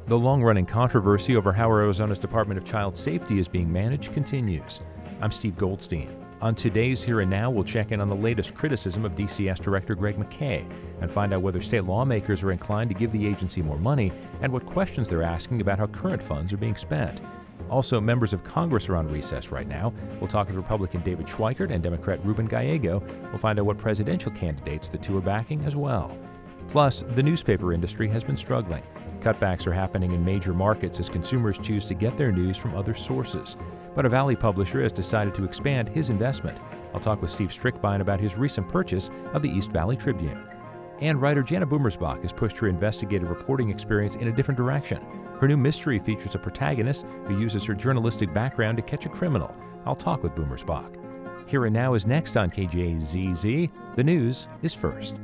The long-running controversy over how Arizona's Department of Child Safety is being managed continues. I'm Steve Goldstein. On today's Here and Now, we'll check in on the latest criticism of DCS Director Greg McKay and find out whether state lawmakers are inclined to give the agency more money and what questions they're asking about how current funds are being spent. Also, members of Congress are on recess right now. We'll talk with Republican David Schweikert and Democrat Ruben Gallego. We'll find out what presidential candidates the two are backing as well. Plus, the newspaper industry has been struggling. Cutbacks are happening in major markets as consumers choose to get their news from other sources. But a Valley publisher has decided to expand his investment. I'll talk with Steve Strickbein about his recent purchase of the East Valley Tribune. And writer Jana Boomersbach has pushed her investigative reporting experience in a different direction. Her new mystery features a protagonist who uses her journalistic background to catch a criminal. I'll talk with Boomersbach. Here and Now is next on KJZZ. The news is first.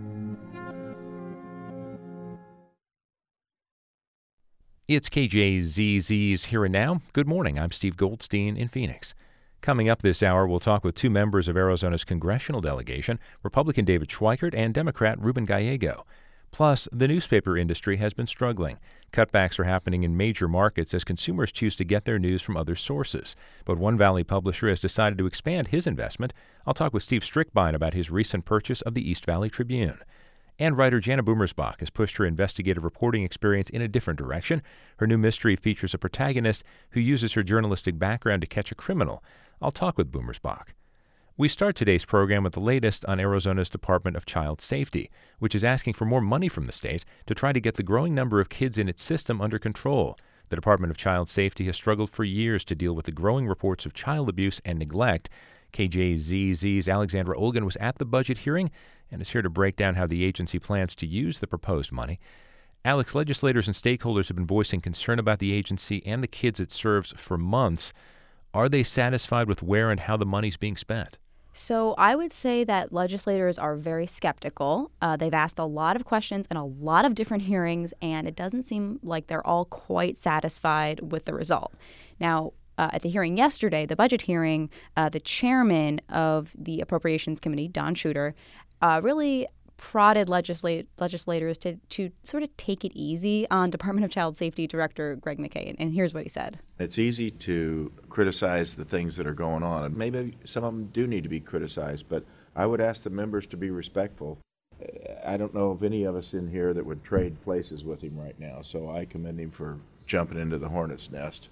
It's KJZZ's Here and Now. Good morning. I'm Steve Goldstein in Phoenix. Coming up this hour, we'll talk with two members of Arizona's congressional delegation, Republican David Schweikert and Democrat Ruben Gallego. Plus, the newspaper industry has been struggling. Cutbacks are happening in major markets as consumers choose to get their news from other sources. But one Valley publisher has decided to expand his investment. I'll talk with Steve Strickbein about his recent purchase of the East Valley Tribune. And writer Jana Boomersbach has pushed her investigative reporting experience in a different direction. Her new mystery features a protagonist who uses her journalistic background to catch a criminal. I'll talk with Boomersbach. We start today's program with the latest on Arizona's Department of Child Safety, which is asking for more money from the state to try to get the growing number of kids in its system under control. The Department of Child Safety has struggled for years to deal with the growing reports of child abuse and neglect. KJZZ's Alexandra Olgan was at the budget hearing and is here to break down how the agency plans to use the proposed money. Alex, legislators and stakeholders have been voicing concern about the agency and the kids it serves for months. Are they satisfied with where and how the money's being spent? So I would say that legislators are very skeptical. They've asked a lot of questions and a lot of different hearings, and it doesn't seem like they're all quite satisfied with the result. Now, at the hearing yesterday, the budget hearing, the chairman of the Appropriations Committee, Don Shooter, really prodded legislators to sort of take it easy on Department of Child Safety Director Greg McKay. And here's what he said. It's easy to criticize the things that are going on, and maybe some of them do need to be criticized, but I would ask the members to be respectful. I don't know of any of us in here that would trade places with him right now, so I commend him for jumping into the hornet's nest.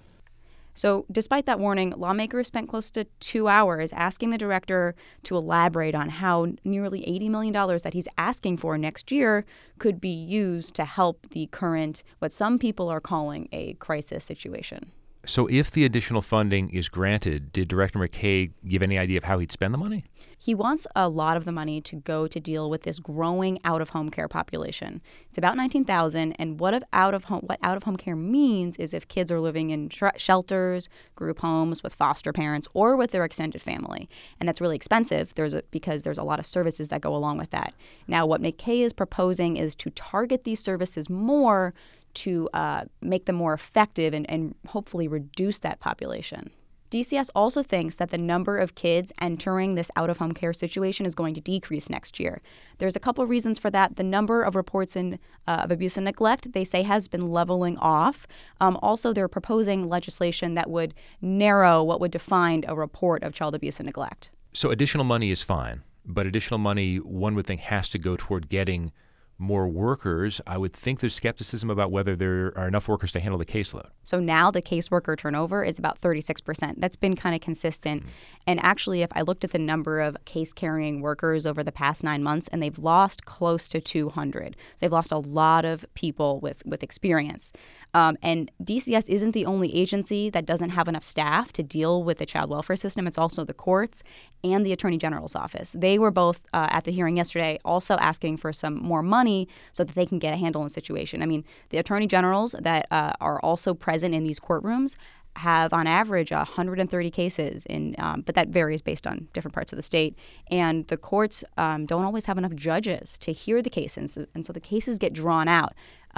So despite that warning, lawmakers spent close to 2 hours asking the director to elaborate on how nearly $80 million that he's asking for next year could be used to help the current, what some people are calling a crisis situation. So if the additional funding is granted, did Director McKay give any idea of how he'd spend the money? He wants a lot of the money to go to deal with this growing out-of-home care population. It's about 19,000, and what out-of-home care means is if kids are living in shelters, group homes with foster parents, or with their extended family. And that's really expensive because there's a lot of services that go along with that. Now, what McKay is proposing is to target these services more to make them more effective and hopefully reduce that population. DCS also thinks that the number of kids entering this out-of-home care situation is going to decrease next year. There's a couple reasons for that. The number of reports of abuse and neglect, they say, has been leveling off. Also, they're proposing legislation that would narrow what would define a report of child abuse and neglect. So additional money is fine, but additional money, one would think, has to go toward getting more workers. I would think there's skepticism about whether there are enough workers to handle the caseload. So now the caseworker turnover is about 36%. That's been kind of consistent. And actually, if I looked at the number of case-carrying workers over the past 9 months, and they've lost close to 200. So they've lost a lot of people with experience. And DCS isn't the only agency that doesn't have enough staff to deal with the child welfare system. It's also the courts and the Attorney General's office. They were both at the hearing yesterday also asking for some more money so that they can get a handle on the situation. I mean, the Attorney Generals that are also present in these courtrooms have on average 130 cases, but that varies based on different parts of the state. And the courts don't always have enough judges to hear the cases, and so the cases get drawn out.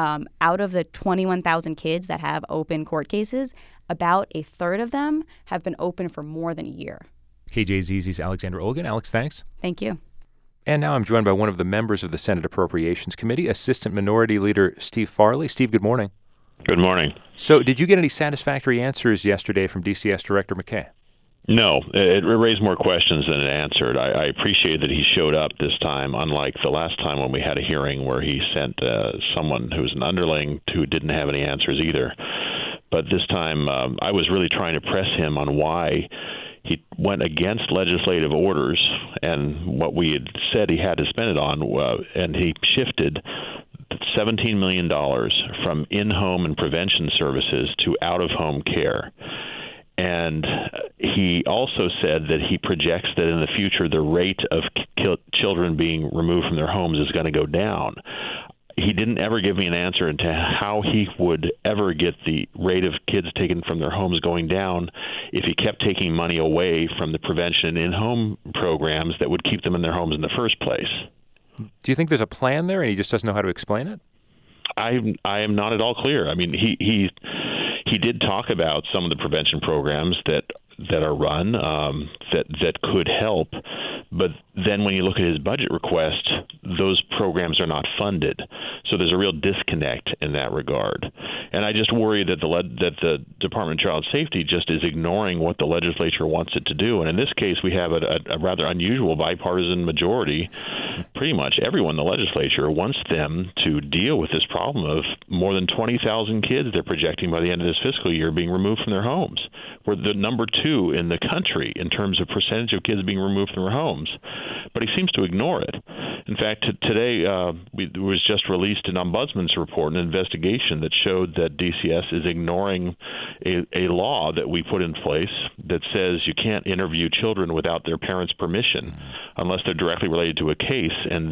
Out of the 21,000 kids that have open court cases, about a third of them have been open for more than a year. KJZZ's Alexandra Olgan. Alex, thanks. Thank you. And now I'm joined by one of the members of the Senate Appropriations Committee, Assistant Minority Leader Steve Farley. Steve, good morning. Good morning. So did you get any satisfactory answers yesterday from DCS Director McKay? No, it raised more questions than it answered. I appreciate that he showed up this time, unlike the last time when we had a hearing where he sent someone who was an underling who didn't have any answers either. But this time I was really trying to press him on why he went against legislative orders and what we had said he had to spend it on, and he shifted $17 million from in-home and prevention services to out-of-home care. And he also said that he projects that in the future the rate of children being removed from their homes is going to go down. He didn't ever give me an answer into how he would ever get the rate of kids taken from their homes going down if he kept taking money away from the prevention and in-home programs that would keep them in their homes in the first place. Do you think there's a plan there and he just doesn't know how to explain it? I am not at all clear. I mean, he did talk about some of the prevention programs that are run that could help, but then when you look at his budget request, those programs are not funded. So there's a real disconnect in that regard. And I just worry that the Department of Child Safety just is ignoring what the legislature wants it to do. And in this case, we have a rather unusual bipartisan majority. Pretty much everyone in the legislature wants them to deal with this problem of more than 20,000 kids they're projecting by the end of this fiscal year being removed from their homes. We're the number 2 in the country in terms of percentage of kids being removed from their homes. But he seems to ignore it. In fact, today was just released an ombudsman's report, an investigation that showed that DCS is ignoring a law that we put in place that says you can't interview children without their parents' permission unless they're directly related to a case, and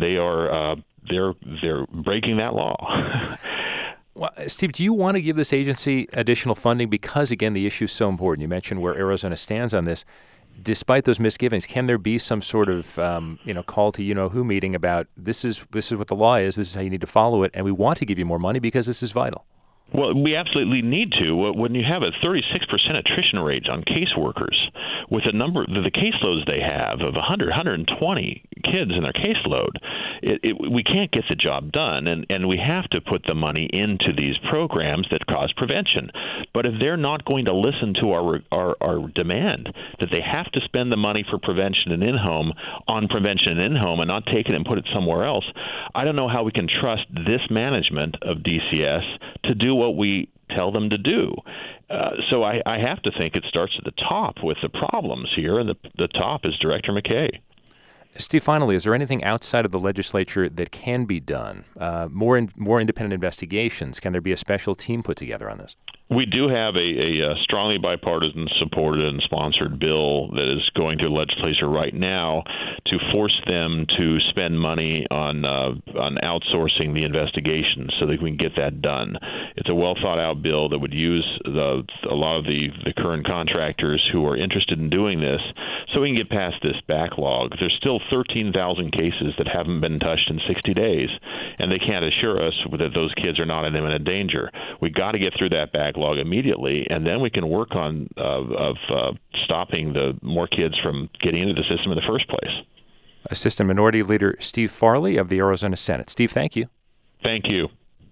they're breaking that law. Well, Steve, do you want to give this agency additional funding? Because, again, the issue is so important. You mentioned where Arizona stands on this. Despite those misgivings, can there be some sort of call to you-know-who meeting about this is what the law is, this is how you need to follow it, and we want to give you more money because this is vital? Well, we absolutely need to. When you have a 36% attrition rate on caseworkers, with the caseloads they have of 120 kids in their caseload, we can't get the job done, and we have to put the money into these programs that cause prevention. But if they're not going to listen to our demand that they have to spend the money for prevention and in-home on prevention and in-home and not take it and put it somewhere else, I don't know how we can trust this management of DCS to do what we tell them to do. So I have to think it starts at the top with the problems here, and the top is Director McKay. Steve, finally, is there anything outside of the legislature that can be done? More independent investigations? Can there be a special team put together on this? We do have a strongly bipartisan supported and sponsored bill that is going through the legislature right now to force them to spend money on outsourcing the investigation so that we can get that done. It's a well-thought-out bill that would use a lot of the current contractors who are interested in doing this so we can get past this backlog. There's still 13,000 cases that haven't been touched in 60 days, and they can't assure us that those kids are not in imminent danger. We've got to get through that backlog immediately, and then we can work on stopping the more kids from getting into the system in the first place. Assistant Minority Leader Steve Farley of the Arizona Senate. Steve, thank you. Thank you.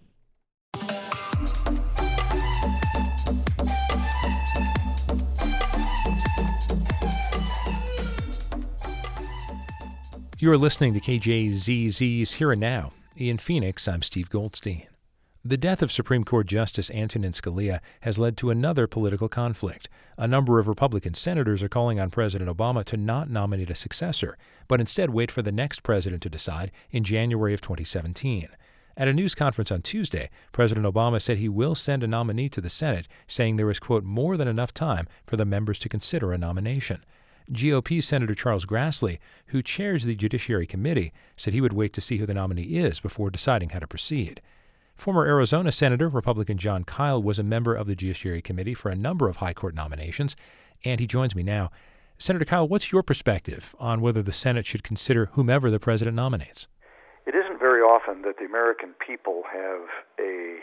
You're listening to KJZZ's Here and Now. In Phoenix, I'm Steve Goldstein. The death of Supreme Court Justice Antonin Scalia has led to another political conflict. A number of Republican senators are calling on President Obama to not nominate a successor, but instead wait for the next president to decide in January of 2017. At a news conference on Tuesday, President Obama said he will send a nominee to the Senate, saying there is, quote, more than enough time for the members to consider a nomination. GOP Senator Charles Grassley, who chairs the Judiciary Committee, said he would wait to see who the nominee is before deciding how to proceed. Former Arizona Senator Republican Jon Kyl was a member of the Judiciary Committee for a number of high court nominations, and he joins me now. Senator Kyl, what's your perspective on whether the Senate should consider whomever the president nominates? It isn't very often that the American people have a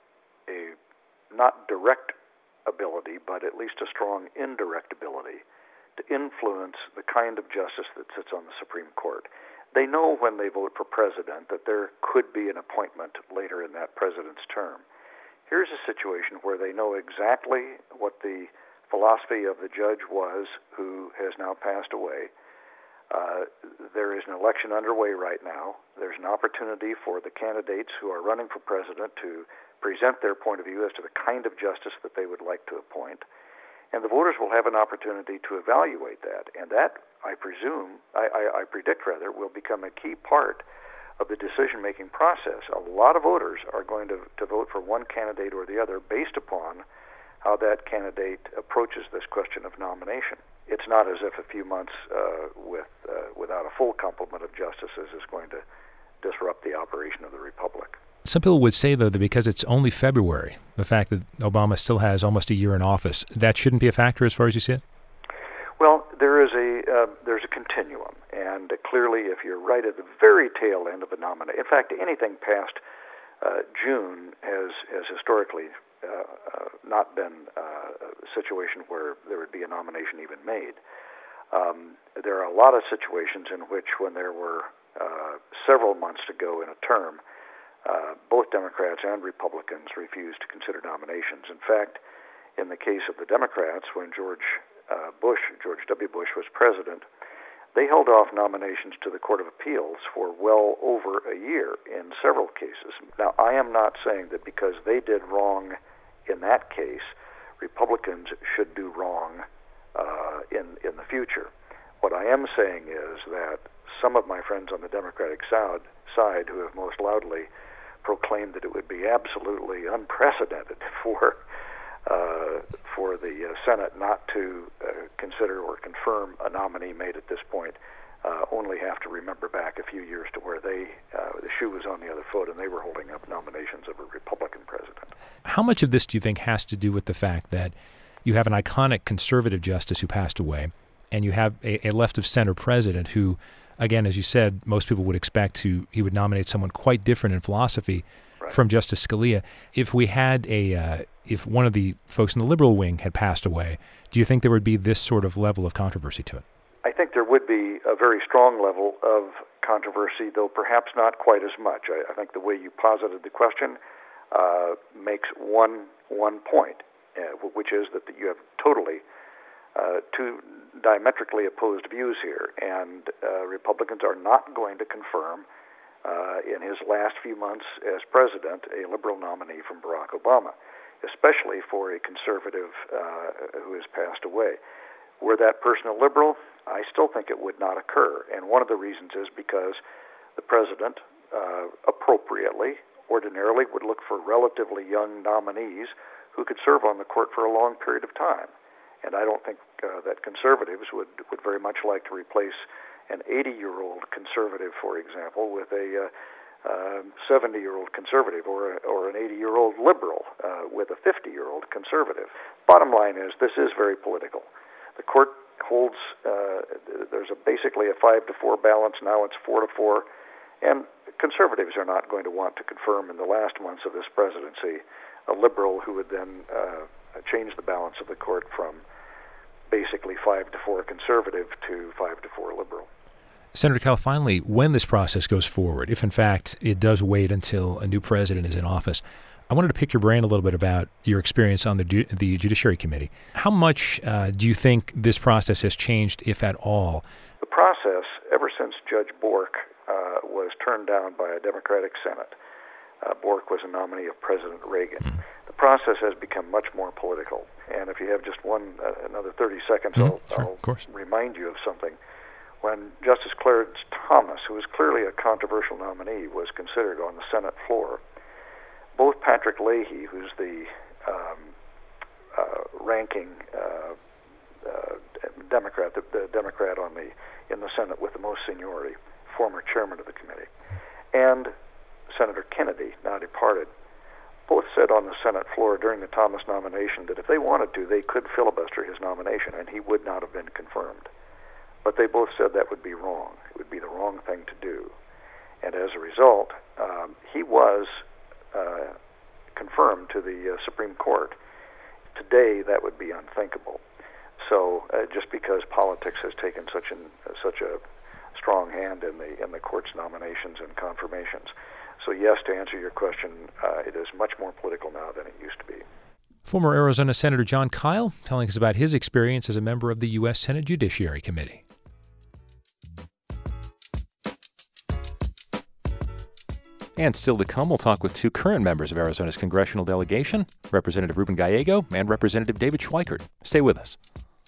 not direct ability, but at least a strong indirect ability to influence the kind of justice that sits on the Supreme Court. They know when they vote for president that there could be an appointment later in that president's term. Here's a situation where they know exactly what the philosophy of the judge was, who has now passed away. There is an election underway right now. There's an opportunity for the candidates who are running for president to present their point of view as to the kind of justice that they would like to appoint. And the voters will have an opportunity to evaluate that. And that, I predict, will become a key part of the decision-making process. A lot of voters are going to vote for one candidate or the other based upon how that candidate approaches this question of nomination. It's not as if a few months without a full complement of justices is going to disrupt the operation of the republic. Some people would say, though, that because it's only February, the fact that Obama still has almost a year in office, that shouldn't be a factor as far as you see it? Well, there's a continuum, and clearly, if you're right at the very tail end of a nomination, in fact, anything past June has historically not been a situation where there would be a nomination even made. There are a lot of situations in which, when there were several months to go in a term, both Democrats and Republicans refused to consider nominations. In fact, in the case of the Democrats, when George W. Bush was president, they held off nominations to the Court of Appeals for well over a year in several cases. Now, I am not saying that because they did wrong in that case, Republicans should do wrong in the future. What I am saying is that some of my friends on the Democratic side who have most loudly proclaimed that it would be absolutely unprecedented for the Senate not to consider or confirm a nominee made at this point only have to remember back a few years to where the shoe was on the other foot and they were holding up nominations of a Republican president. How much of this do you think has to do with the fact that you have an iconic conservative justice who passed away and you have a left-of-center president who, again, as you said, most people would expect he would nominate someone quite different in philosophy from Justice Scalia. If we had if one of the folks in the liberal wing had passed away, do you think there would be this sort of level of controversy to it? I think there would be a very strong level of controversy, though perhaps not quite as much. I think the way you posited the question makes one point, which is that you have totally two diametrically opposed views here, and Republicans are not going to confirm in his last few months as president a liberal nominee from Barack Obama, especially for a conservative who has passed away. Were that person a liberal, I still think it would not occur, and one of the reasons is because the president appropriately, ordinarily, would look for relatively young nominees who could serve on the court for a long period of time. And I don't think that conservatives would very much like to replace an 80-year-old conservative, for example, with a 70-year-old conservative or an 80-year-old liberal with a 50-year-old conservative. Bottom line is, this is very political. The court holds, there's basically a 5-4 balance. Now it's 4-4. And conservatives are not going to want to confirm in the last months of this presidency a liberal who would then change the balance of the court from basically 5-4 conservative to 5-4 liberal. Senator Kell, finally, when this process goes forward, if in fact it does wait until a new president is in office, I wanted to pick your brain a little bit about your experience on the Judiciary Committee. How much do you think this process has changed, if at all? The process, ever since Judge Bork was turned down by a Democratic Senate, Bork was a nominee of President Reagan. Mm-hmm. The process has become much more political. And if you have just another 30 seconds, I'll remind you of something. When Justice Clarence Thomas, who was clearly a controversial nominee, was considered on the Senate floor, both Patrick Leahy, who's the ranking Democrat, the Democrat in the Senate with the most seniority, former chairman of the committee, and Senator Kennedy, now departed, both said on the Senate floor during the Thomas nomination that if they wanted to, they could filibuster his nomination and he would not have been confirmed. But they both said that would be wrong. It would be the wrong thing to do. And as a result, he was confirmed to the Supreme Court. Today, that would be unthinkable. So just because politics has taken such a strong hand in the court's nominations and confirmations, So yes, to answer your question, it is much more political now than it used to be. Former Arizona Senator Jon Kyl telling us about his experience as a member of the U.S. Senate Judiciary Committee. And still to come, we'll talk with two current members of Arizona's congressional delegation, Representative Ruben Gallego and Representative David Schweikert. Stay with us.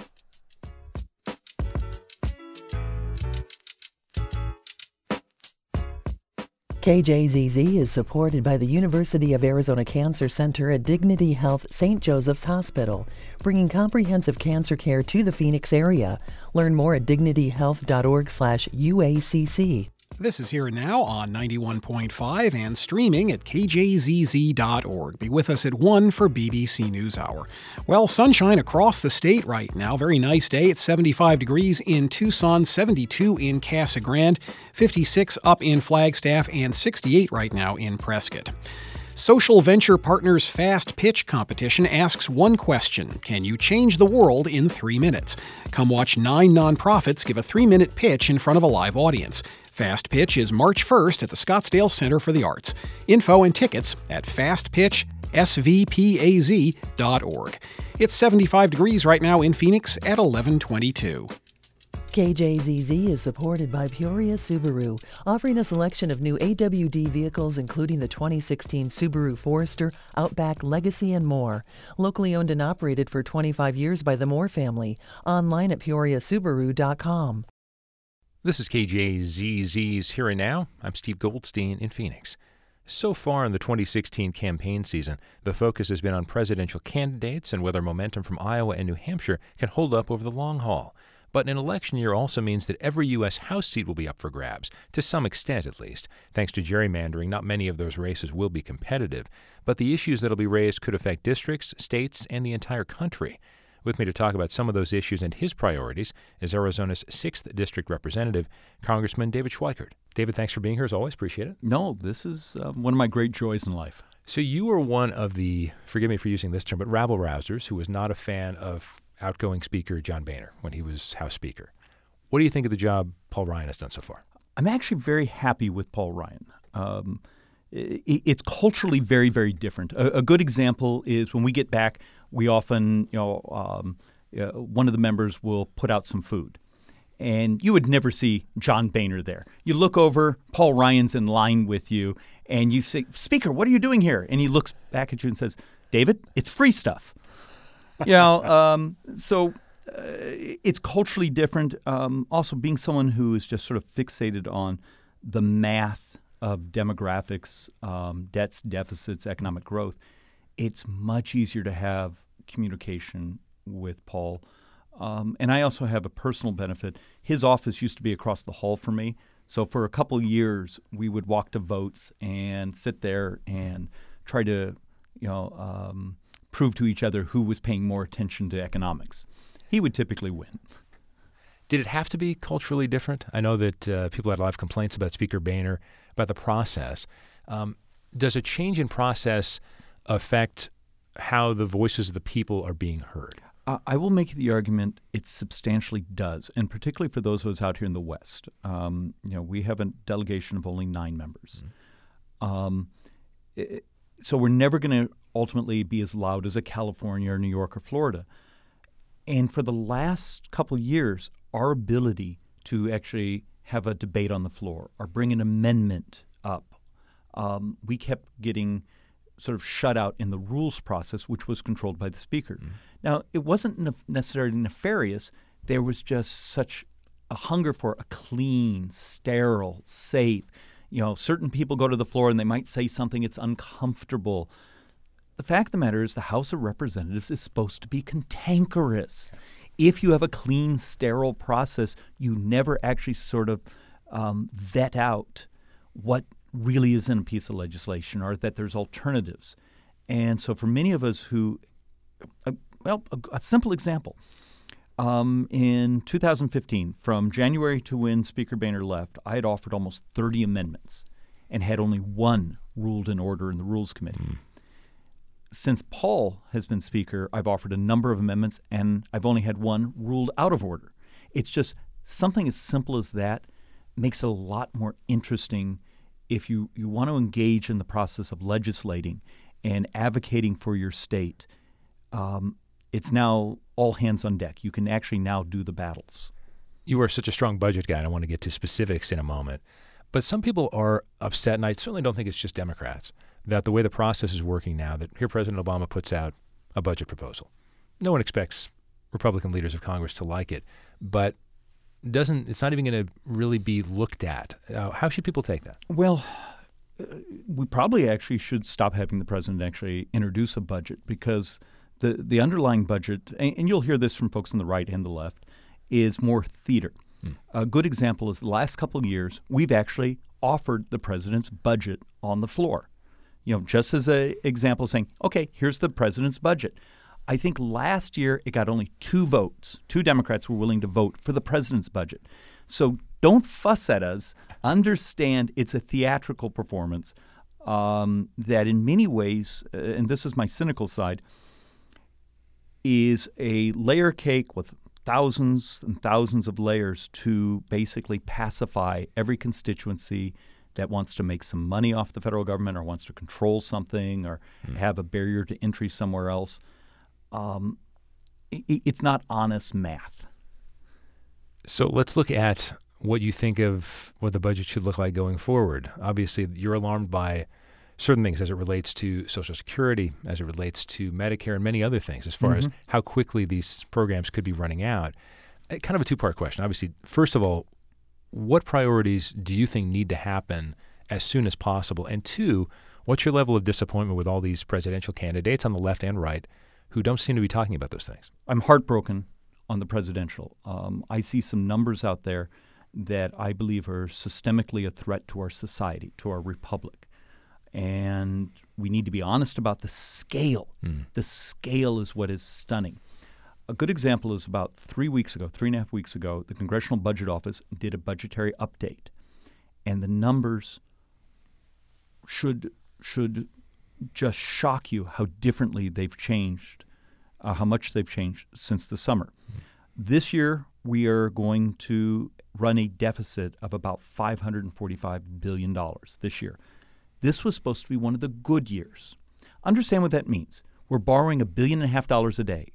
KJZZ is supported by the University of Arizona Cancer Center at Dignity Health St. Joseph's Hospital, bringing comprehensive cancer care to the Phoenix area. Learn more at dignityhealth.org/UACC. This is Here and Now on 91.5 and streaming at kjzz.org. Be with us at 1 for BBC NewsHour. Well, sunshine across the state right now. Very nice day. It's 75 degrees in Tucson, 72 in Casa Grande, 56 up in Flagstaff, and 68 right now in Prescott. Social Venture Partners Fast Pitch competition asks one question: can you change the world in 3 minutes? Come watch 9 nonprofits give a 3-minute pitch in front of a live audience. Fast Pitch is March 1st at the Scottsdale Center for the Arts. Info and tickets at fastpitchsvpaz.org. It's 75 degrees right now in Phoenix at 11:22. KJZZ is supported by Peoria Subaru, offering a selection of new AWD vehicles including the 2016 Subaru Forester, Outback, Legacy, and more. Locally owned and operated for 25 years by the Moore family. Online at peoriasubaru.com. This is KJZZ's Here and Now. I'm Steve Goldstein in Phoenix. So far in the 2016 campaign season, the focus has been on presidential candidates and whether momentum from Iowa and New Hampshire can hold up over the long haul. But an election year also means that every U.S. House seat will be up for grabs, to some extent at least. Thanks to gerrymandering, not many of those races will be competitive, but the issues that will be raised could affect districts, states, and the entire country. With me to talk about some of those issues and his priorities is Arizona's 6th District Representative, Congressman David Schweikert. David, thanks for being here as always. Appreciate it. No, this is one of my great joys in life. So you were one of the, forgive me for using this term, but rabble-rousers who was not a fan of outgoing Speaker John Boehner when he was House Speaker. What do you think of the job Paul Ryan has done so far? I'm actually very happy with Paul Ryan. It's culturally very, very different. A good example is when we get back, we often, one of the members will put out some food. And you would never see John Boehner there. You look over, Paul Ryan's in line with you, and you say, "Speaker, what are you doing here?" And he looks back at you and says, "David, it's free stuff." So it's culturally different. Also, being someone who is just sort of fixated on the math of demographics, debts, deficits, economic growth, it's much easier to have communication with Paul. And I also have a personal benefit. His office used to be across the hall from me. So for a couple of years, we would walk to votes and sit there and try to, prove to each other who was paying more attention to economics. He would typically win. Did it have to be culturally different? I know that people had a lot of complaints about Speaker Boehner, about the process. Does a change in process affect how the voices of the people are being heard? I will make the argument it substantially does, and particularly for those of us out here in the West. We have a delegation of only 9 members. So we're never going to ultimately be as loud as a California or New York or Florida. And for the last couple of years, our ability to actually have a debate on the floor or bring an amendment up, we kept getting sort of shut out in the rules process, which was controlled by the Speaker. Mm-hmm. Now, it wasn't necessarily nefarious. There was just such a hunger for a clean, sterile, safe. Certain people go to the floor and they might say something it's uncomfortable. The fact of the matter is the House of Representatives is supposed to be cantankerous. If you have a clean, sterile process, you never actually sort of vet out what really is in a piece of legislation or that there's alternatives. And so for many of us who, a simple example, in 2015, from January to when Speaker Boehner left, I had offered almost 30 amendments and had only one ruled in order in the Rules Committee. Mm. Since Paul has been Speaker, I've offered a number of amendments, and I've only had one ruled out of order. It's just something as simple as that makes it a lot more interesting if you want to engage in the process of legislating and advocating for your state, it's now all hands on deck. You can actually now do the battles. You are such a strong budget guy, and I want to get to specifics in a moment. But some people are upset, and I certainly don't think it's just Democrats, that the way the process is working now, that here President Obama puts out a budget proposal. No one expects Republican leaders of Congress to like it, but it's not even going to really be looked at. How should people take that? Well, we probably actually should stop having the president actually introduce a budget, because the underlying budget, and you'll hear this from folks on the right and the left, is more theater. A good example is the last couple of years, we've actually offered the president's budget on the floor. Just as an example, saying, okay, here's the president's budget. I think last year it got only 2 votes. 2 Democrats were willing to vote for the president's budget. So don't fuss at us. Understand it's a theatrical performance that in many ways, and this is my cynical side, is a layer cake with thousands and thousands of layers to basically pacify every constituency that wants to make some money off the federal government or wants to control something or have a barrier to entry somewhere else. It's not honest math. So let's look at what you think of what the budget should look like going forward. Obviously, you're alarmed by certain things as it relates to Social Security, as it relates to Medicare, and many other things as far as how quickly these programs could be running out. Kind of a 2-part question. Obviously, first of all, what priorities do you think need to happen as soon as possible? And 2, what's your level of disappointment with all these presidential candidates on the left and right who don't seem to be talking about those things? I'm heartbroken on the presidential. I see some numbers out there that I believe are systemically a threat to our society, to our republic. And we need to be honest about the scale. The scale is what is stunning. A good example is about 3.5 weeks ago, the Congressional Budget Office did a budgetary update. And the numbers should just shock you how differently they've changed, how much they've changed since the summer. This year, we are going to run a deficit of about $545 billion this year. This was supposed to be one of the good years. Understand what that means. We're borrowing $1.5 billion a day,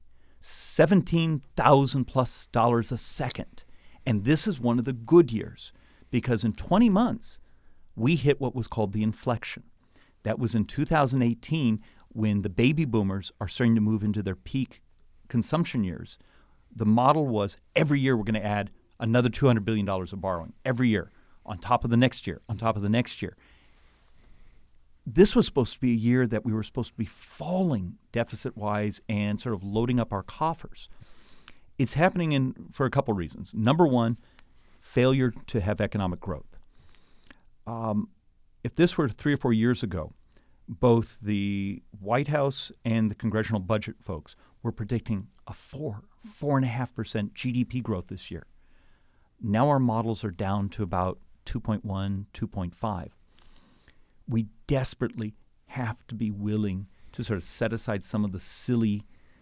$17,000+ a second. And this is one of the good years because in 20 months, we hit what was called the inflection. That was in 2018 when the baby boomers are starting to move into their peak consumption years. The model was every year we're going to add another $200 billion of borrowing every year on top of the next year, on top of the next year. This was supposed to be a year that we were supposed to be falling deficit-wise and sort of loading up our coffers. It's happening for a couple reasons. Number one, failure to have economic growth. If this were 3 or 4 years ago, both the White House and the congressional budget folks were predicting a 4.5% GDP growth this year. Now our models are down to about 2.1, 2.5. We desperately have to be willing to sort of set aside some of the silly,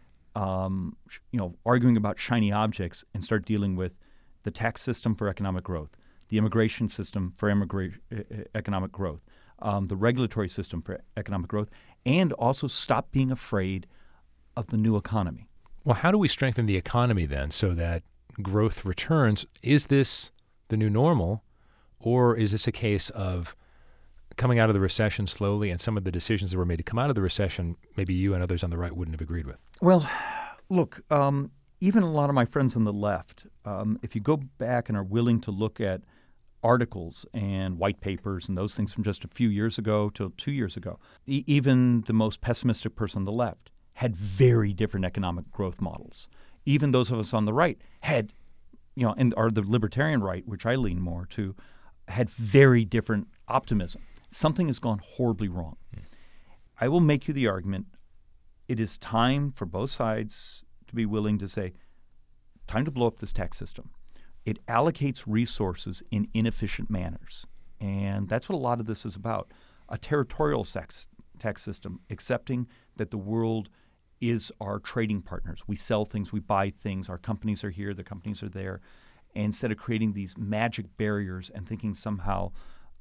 arguing about shiny objects and start dealing with the tax system for economic growth, the immigration system for economic growth, the regulatory system for economic growth, and also stop being afraid of the new economy. Well, how do we strengthen the economy then so that growth returns? Is this the new normal, or is this a case of coming out of the recession slowly and some of the decisions that were made to come out of the recession, maybe you and others on the right wouldn't have agreed with? Well, look, even a lot of my friends on the left, if you go back and are willing to look at articles and white papers and those things from just a few years ago till 2 years ago, even the most pessimistic person on the left had very different economic growth models. Even those of us on the right had, or the libertarian right, which I lean more to, had very different optimism. Something has gone horribly wrong. I will make you the argument, it is time for both sides to be willing to say, time to blow up this tax system. It allocates resources in inefficient manners. And that's what a lot of this is about. A territorial tax system, accepting that the world is our trading partners. We sell things, we buy things, our companies are here, the companies are there. And instead of creating these magic barriers and thinking somehow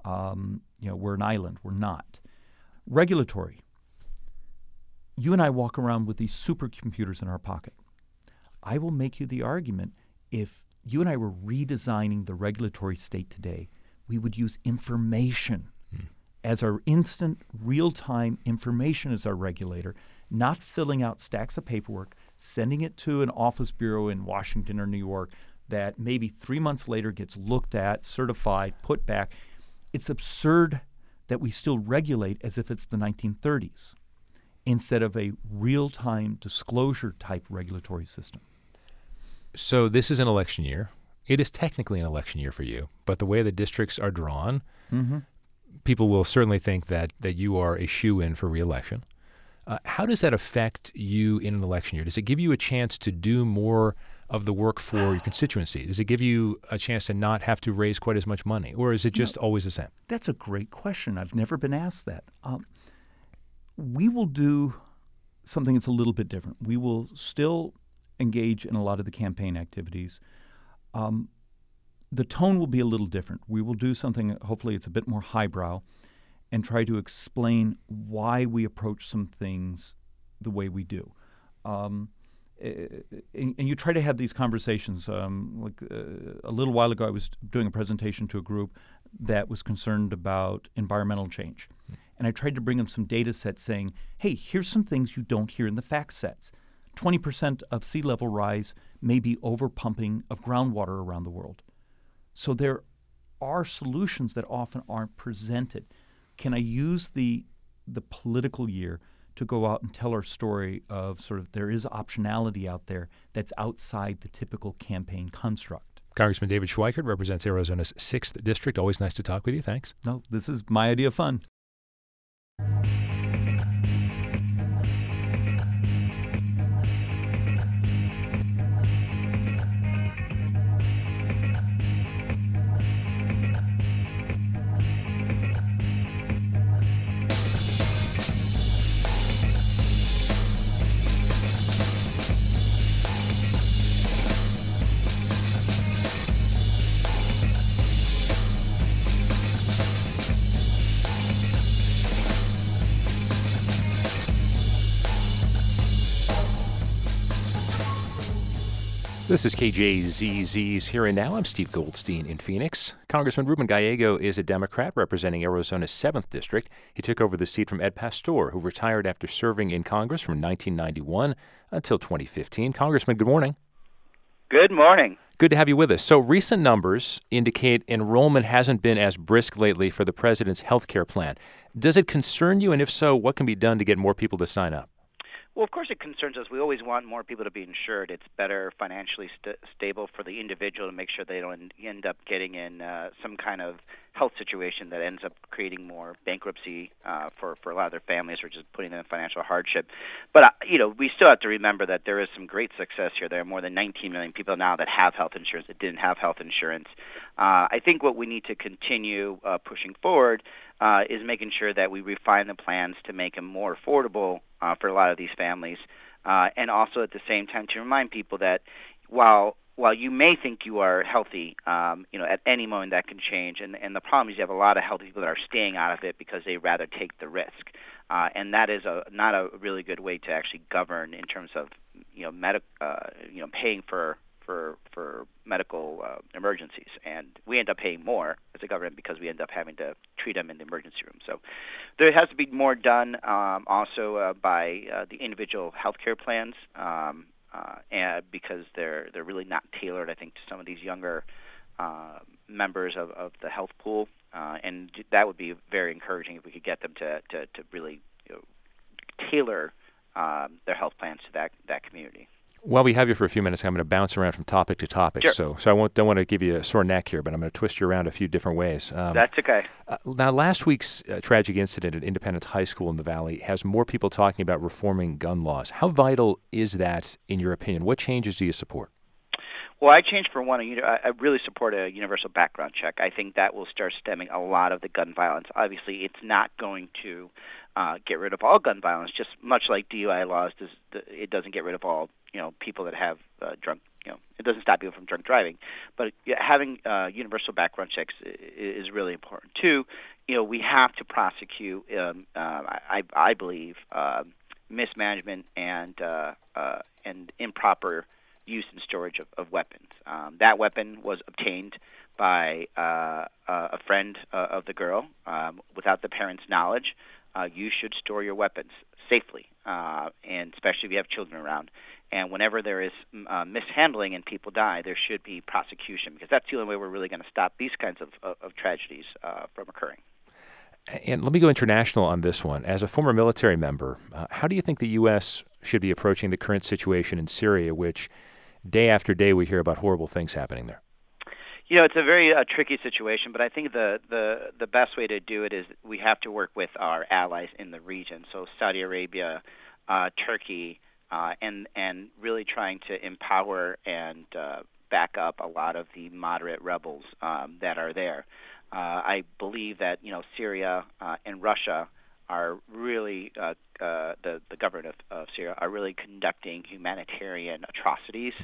We're an island. We're not. Regulatory. You and I walk around with these supercomputers in our pocket. I will make you the argument, if you and I were redesigning the regulatory state today, we would use information as our instant, real-time information as our regulator, not filling out stacks of paperwork, sending it to an office bureau in Washington or New York that maybe 3 months later gets looked at, certified, put back. It's absurd that we still regulate as if it's the 1930s instead of a real-time disclosure-type regulatory system. So this is an election year. It is technically an election year for you, but the way the districts are drawn, people will certainly think that you are a shoo-in for re-election. How does that affect you in an election year? Does it give you a chance to do more of the work for your constituency? Does it give you a chance to not have to raise quite as much money, or is it just always the same? That's a great question. I've never been asked that. We will do something that's a little bit different. We will still engage in a lot of the campaign activities. The tone will be a little different. We will do something, hopefully it's a bit more highbrow, and try to explain why we approach some things the way we do. And you try to have these conversations. A little while ago, I was doing a presentation to a group that was concerned about environmental change. And I tried to bring them some data sets saying, hey, here's some things you don't hear in the fact sets. 20% of sea level rise may be overpumping of groundwater around the world. So there are solutions that often aren't presented. Can I use the political year to go out and tell our story of sort of there is optionality out there that's outside the typical campaign construct? Congressman David Schweikert represents Arizona's 6th District. Always nice to talk with you. Thanks. No, this is my idea of fun. This is KJZZ's Here and Now. I'm Steve Goldstein in Phoenix. Congressman Ruben Gallego is a Democrat representing Arizona's 7th District. He took over the seat from Ed Pastor, who retired after serving in Congress from 1991 until 2015. Congressman, good morning. Good morning. Good to have you with us. So recent numbers indicate enrollment hasn't been as brisk lately for the president's health care plan. Does it concern you? And if so, what can be done to get more people to sign up? Well, of course it concerns us. We always want more people to be insured. It's better financially stable for the individual to make sure they don't end up getting in some kind of health situation that ends up creating more bankruptcy for a lot of their families, or just putting them in financial hardship. But, we still have to remember that there is some great success here. There are more than 19 million people now that have health insurance that didn't have health insurance. I think what we need to continue pushing forward is making sure that we refine the plans to make them more affordable for a lot of these families, and also at the same time to remind people that while you may think you are healthy, at any moment that can change. And the problem is you have a lot of healthy people that are staying out of it because they rather take the risk, and that is not a really good way to actually govern in terms of paying for medical emergencies. And we end up paying more as a government because we end up having to treat them in the emergency room. So there has to be more done also by the individual health care plans, and because they're really not tailored, I think, to some of these younger members of the health pool. And that would be very encouraging if we could get them to really tailor their health plans to that community. While we have you for a few minutes, I'm going to bounce around from topic to topic. Sure. So I don't want to give you a sore neck here, but I'm going to twist you around a few different ways. That's okay. Now, last week's tragic incident at Independence High School in the Valley has more people talking about reforming gun laws. How vital is that, in your opinion? What changes do you support? Well, I changed for one. I really support a universal background check. I think that will start stemming a lot of the gun violence. Obviously, it's not going to get rid of all gun violence, just much like DUI laws it doesn't get rid of all people that have drunk. It doesn't stop people from drunk driving, but having universal background checks is really important too. We have to prosecute. I believe mismanagement and improper use and storage of weapons. That weapon was obtained by a friend of the girl without the parents' knowledge. You should store your weapons safely, and especially if you have children around. And whenever there is mishandling and people die, there should be prosecution, because that's the only way we're really going to stop these kinds of tragedies from occurring. And let me go international on this one. As a former military member, how do you think the U.S. should be approaching the current situation in Syria, which day after day we hear about horrible things happening there? It's a very tricky situation, but I think the best way to do it is we have to work with our allies in the region, so Saudi Arabia, Turkey, and really trying to empower and back up a lot of the moderate rebels that are there. I believe that Syria and Russia are really the government of Syria are really conducting humanitarian atrocities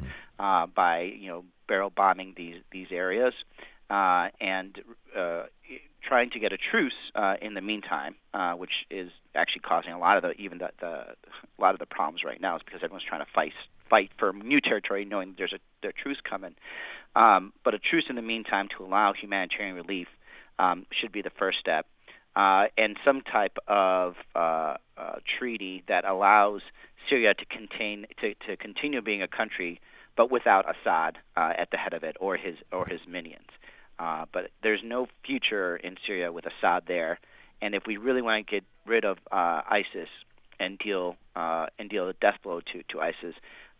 by barrel bombing these areas and trying to get a truce in the meantime, which is actually causing a lot of the problems right now, is because everyone's trying to fight for new territory, knowing there's a truce coming. But a truce in the meantime to allow humanitarian relief should be the first step, and some type of treaty that allows Syria to continue being a country, but without Assad at the head of it or his minions. But there's no future in Syria with Assad there, and if we really want to get rid of ISIS and deal a death blow to ISIS,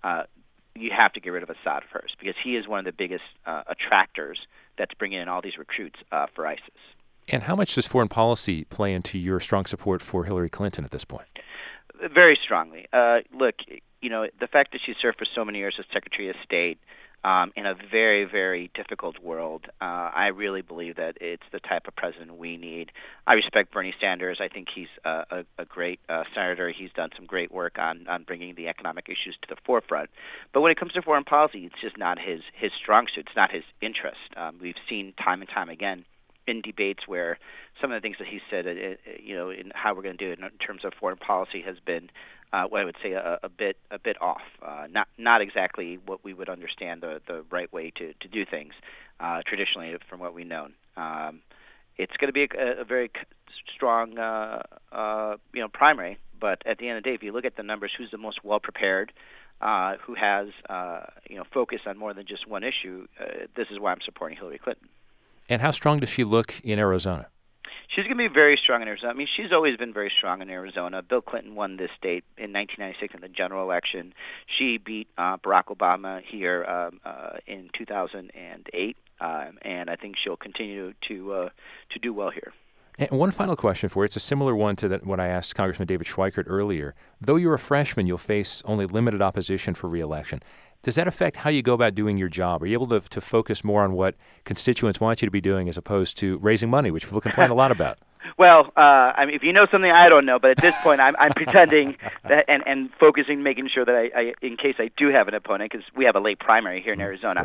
you have to get rid of Assad first, because he is one of the biggest attractors that's bringing in all these recruits for ISIS. And how much does foreign policy play into your strong support for Hillary Clinton at this point? Very strongly. Look, the fact that she served for so many years as Secretary of State in a very, very difficult world, I really believe that it's the type of president we need. I respect Bernie Sanders. I think he's a great senator. He's done some great work on bringing the economic issues to the forefront. But when it comes to foreign policy, it's just not his strong suit. It's not his interest. We've seen time and time again in debates where some of the things that he said, in how we're going to do it in terms of foreign policy has been, what I would say, a bit off. Not exactly what we would understand the right way to do things traditionally from what we've known. It's going to be a very strong, primary. But at the end of the day, if you look at the numbers, who's the most well prepared, who has focus on more than just one issue, this is why I'm supporting Hillary Clinton. And how strong does she look in Arizona? She's going to be very strong in Arizona. I mean, she's always been very strong in Arizona. Bill Clinton won this state in 1996 in the general election. She beat Barack Obama here in 2008, and I think she'll continue to do well here. And one final question for you. It's a similar one to what I asked Congressman David Schweikert earlier. Though you're a freshman, you'll face only limited opposition for re-election. Does that affect how you go about doing your job? Are you able to focus more on what constituents want you to be doing as opposed to raising money, which people complain a lot about? Well, if you know something I don't know, but at this point I'm pretending that and focusing, making sure that I in case I do have an opponent, because we have a late primary here in Arizona.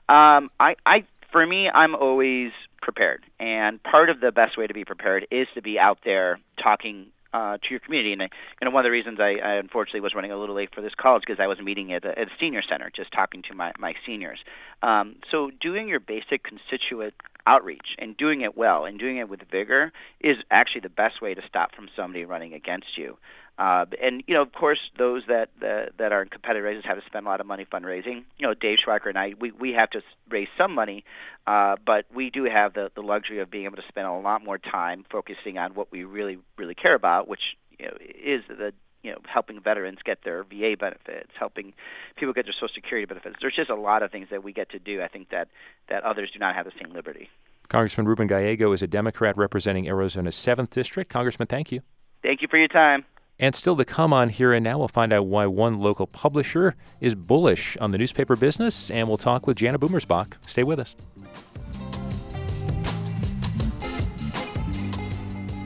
For me, I'm always prepared, and part of the best way to be prepared is to be out there talking to your community. And one of the reasons I unfortunately was running a little late for this call is because I was meeting at a senior center, just talking to my seniors. So doing your basic constituent outreach and doing it well and doing it with vigor is actually the best way to stop from somebody running against you. And of course, those that are in competitive races have to spend a lot of money fundraising. Dave Schweikert and I, we have to raise some money, but we do have the luxury of being able to spend a lot more time focusing on what we really, really care about, which is helping veterans get their VA benefits, helping people get their Social Security benefits. There's just a lot of things that we get to do. I think that others do not have the same liberty. Congressman Ruben Gallego is a Democrat representing Arizona's 7th District. Congressman, thank you. Thank you for your time. And still to come on Here and Now, we'll find out why one local publisher is bullish on the newspaper business, and we'll talk with Jana Boomersbach. Stay with us.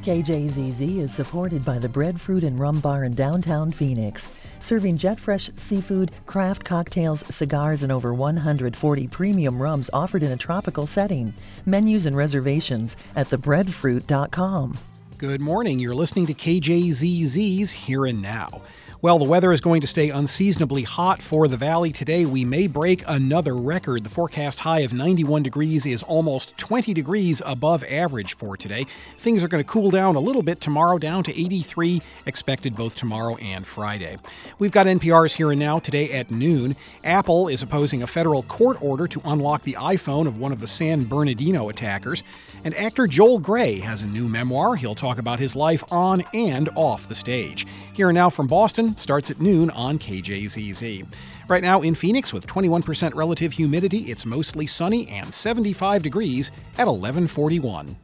KJZZ is supported by the Bread, Fruit, and Rum Bar in downtown Phoenix, serving jet-fresh seafood, craft cocktails, cigars, and over 140 premium rums offered in a tropical setting. Menus and reservations at thebreadfruit.com. Good morning. You're listening to KJZZ's Here and Now. Well, the weather is going to stay unseasonably hot for the valley today. We may break another record. The forecast high of 91 degrees is almost 20 degrees above average for today. Things are going to cool down a little bit tomorrow, down to 83, expected both tomorrow and Friday. We've got NPR's Here and Now today at noon. Apple is opposing a federal court order to unlock the iPhone of one of the San Bernardino attackers. And actor Joel Grey has a new memoir. He'll talk about his life on and off the stage. Here and Now from Boston starts at noon on KJZZ. Right now in Phoenix with 21% relative humidity, it's mostly sunny and 75 degrees at 11:41.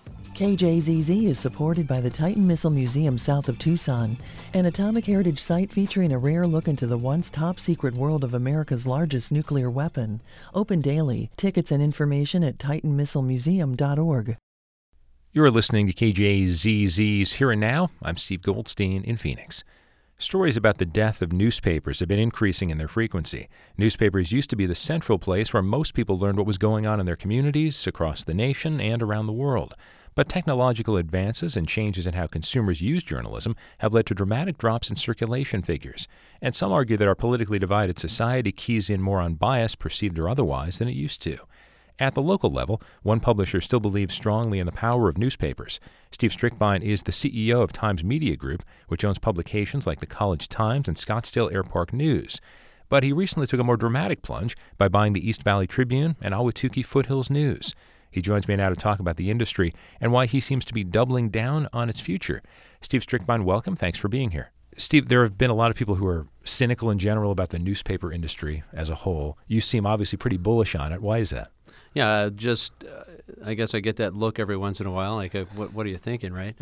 KJZZ is supported by the Titan Missile Museum south of Tucson, an atomic heritage site featuring a rare look into the once top-secret world of America's largest nuclear weapon. Open daily. Tickets and information at titanmissilemuseum.org. You're listening to KJZZ's Here and Now. I'm Steve Goldstein in Phoenix. Stories about the death of newspapers have been increasing in their frequency. Newspapers used to be the central place where most people learned what was going on in their communities, across the nation, and around the world. But technological advances and changes in how consumers use journalism have led to dramatic drops in circulation figures. And some argue that our politically divided society keys in more on bias, perceived or otherwise, than it used to. At the local level, one publisher still believes strongly in the power of newspapers. Steve Strickbine is the CEO of Times Media Group, which owns publications like the College Times and Scottsdale Air Park News. But he recently took a more dramatic plunge by buying the East Valley Tribune and Ahwatukee Foothills News. He joins me now to talk about the industry and why he seems to be doubling down on its future. Steve Strickbine, welcome. Thanks for being here. Steve, there have been a lot of people who are cynical in general about the newspaper industry as a whole. You seem obviously pretty bullish on it. Why is that? Yeah, I guess I get that look every once in a while, like, what are you thinking, right?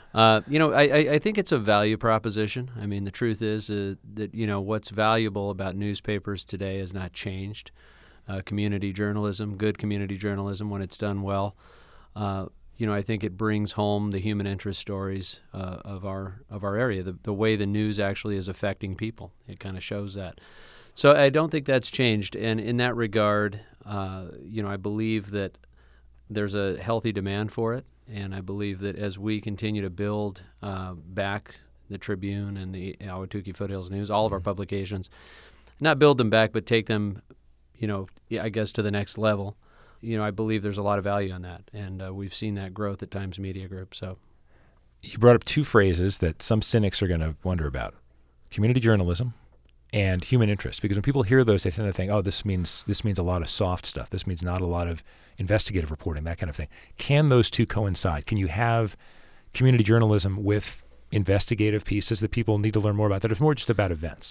I think it's a value proposition. I mean, the truth is that, what's valuable about newspapers today has not changed. Community journalism, good community journalism, when it's done well, I think it brings home the human interest stories of our area, the way the news actually is affecting people. It kind of shows that. So I don't think that's changed. And in that regard, I believe that there's a healthy demand for it. And I believe that as we continue to build back the Tribune and the Ahwatukee Foothills News, all of our publications, not build them back, but take them, I guess to the next level, I believe there's a lot of value in that. And we've seen that growth at Times Media Group. So you brought up two phrases that some cynics are going to wonder about: community journalism and human interest, because when people hear those, they tend to think, oh, this means a lot of soft stuff. This means not a lot of investigative reporting, that kind of thing. Can those two coincide? Can you have community journalism with investigative pieces that people need to learn more about, that are more just about events?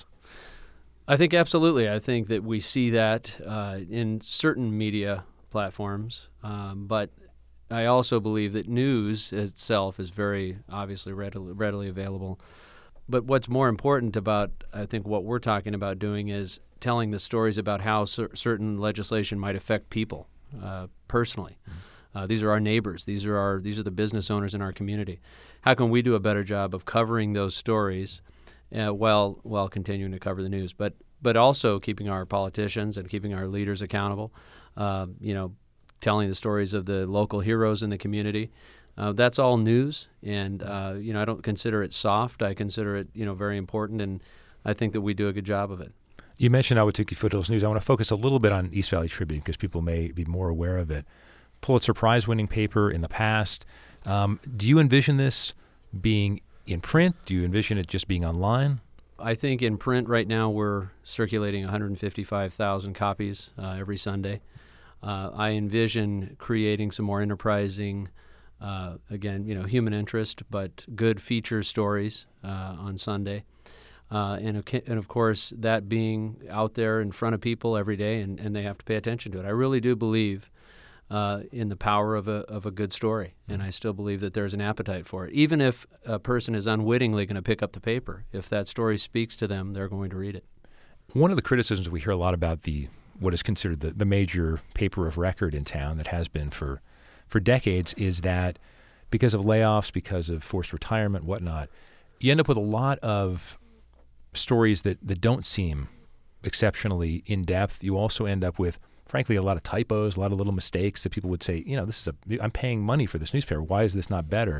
I think absolutely. I think that we see that in certain media platforms, but I also believe that news itself is very obviously readily available. But what's more important about, I think, what we're talking about doing is telling the stories about how certain legislation might affect people personally. These are our neighbors. These are the business owners in our community. How can we do a better job of covering those stories while continuing to cover the news, but also keeping our politicians and keeping our leaders accountable? Telling the stories of the local heroes in the community. That's all news, and I don't consider it soft. I consider it, very important, and I think that we do a good job of it. You mentioned Ahwatukee Foothills News. I want to focus a little bit on East Valley Tribune because people may be more aware of it. Pulitzer Prize-winning paper in the past. Do you envision this being in print? Do you envision it just being online? I think in print right now we're circulating 155,000 copies every Sunday. I envision creating some more enterprising, human interest, but good feature stories on Sunday. And of course, that being out there in front of people every day, and they have to pay attention to it. I really do believe in the power of a good story, and I still believe that there's an appetite for it. Even if a person is unwittingly going to pick up the paper, if that story speaks to them, they're going to read it. One of the criticisms we hear a lot about what is considered the major paper of record in town that has been for decades is that because of layoffs, because of forced retirement, whatnot, you end up with a lot of stories that don't seem exceptionally in-depth. You also end up with, frankly, a lot of typos, a lot of little mistakes that people would say, I'm paying money for this newspaper. Why is this not better?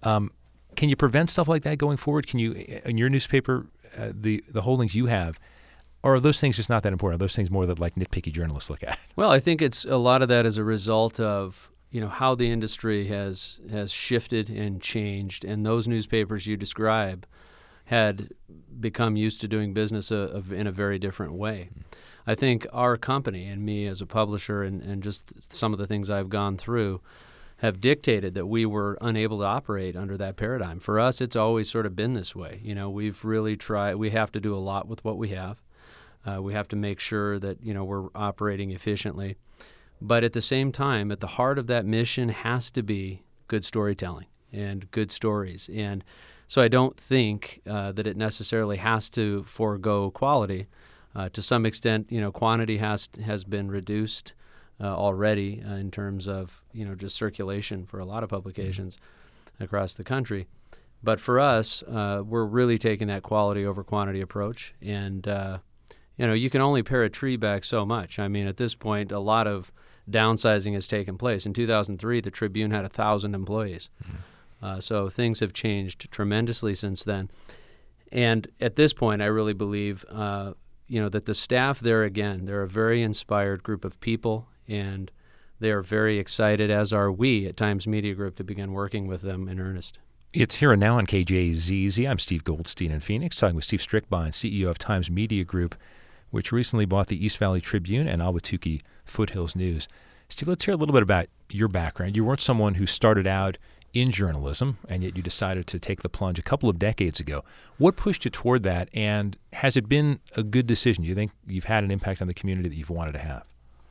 Can you prevent stuff like that going forward? Can you, in your newspaper, the holdings you have, or are those things just not that important? Are those things more that like nitpicky journalists look at? Well, I think it's a lot of that as a result of how the industry has shifted and changed, and those newspapers you describe had become used to doing business in a very different way. I think our company and me as a publisher and just some of the things I've gone through have dictated that we were unable to operate under that paradigm. For us, it's always sort of been this way. We've really tried. We have to do a lot with what we have. We have to make sure that we're operating efficiently. But at the same time, at the heart of that mission has to be good storytelling and good stories. And so I don't think that it necessarily has to forego quality. To some extent, quantity has been reduced already in terms of just circulation for a lot of publications across the country. But for us, we're really taking that quality over quantity approach. And you can only pare a tree back so much. I mean, at this point, a lot of downsizing has taken place. In 2003, the Tribune had 1,000 employees. So things have changed tremendously since then. And at this point, I really believe, that the staff there, again, they're a very inspired group of people, and they are very excited, as are we at Times Media Group, to begin working with them in earnest. It's Here and Now on KJZZ. I'm Steve Goldstein in Phoenix, talking with Steve Strickbine, CEO of Times Media Group, which recently bought the East Valley Tribune and Ahwatukee Foothills News. Steve, let's hear a little bit about your background. You weren't someone who started out in journalism, and yet you decided to take the plunge a couple of decades ago. What pushed you toward that, and has it been a good decision? Do you think you've had an impact on the community that you've wanted to have?